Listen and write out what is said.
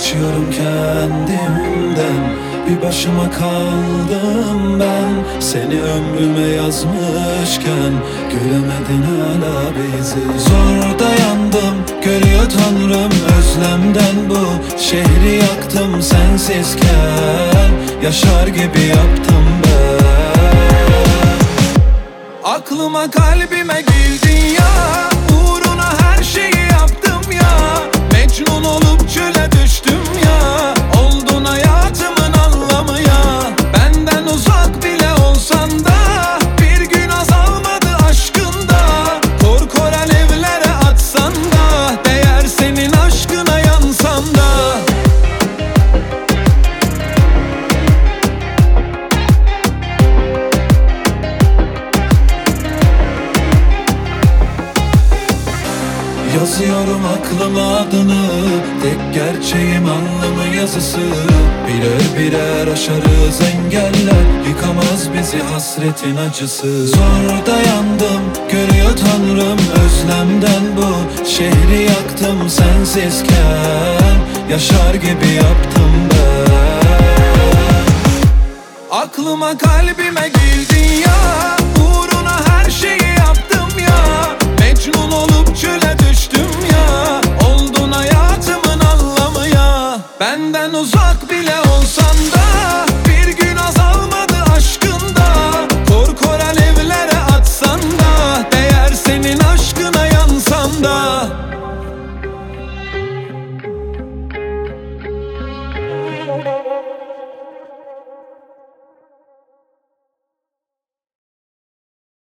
Kaçıyorum kendimden, bir başıma kaldım ben. Seni ömrüme yazmışken göremedin hala bizi. Zor dayandım, görüyor Tanrım özlemden bu şehri yaktım sensizken, yaşar gibi yaptım ben. Aklıma kalbime girdin ya, uğruna her şeyi yaptım ya. Mecnun olup çöle düştüm ya, oldun hayatımın anlamı ya. Benden uzak bile olsan da bir gün azalmadı aşkında. Korku alevlere atsan da değer senin aşkına yansam da. Yazıyorum aklıma adını, tek gerçeğim alnımın yazısı. Birer birer aşarız engeller, yıkamaz bizi hasretin acısı. Zor dayandım, görüyor Tanrım özlemden bu şehri yaktım sensizken, yaşar gibi yaptım ben. Aklıma kalbime girdin ya, uğruna her şeyi yaptım ya. Mecnun olup çöle düştüm ya, oldun hayatımın anlamı ya. Benden uzak bile olsan da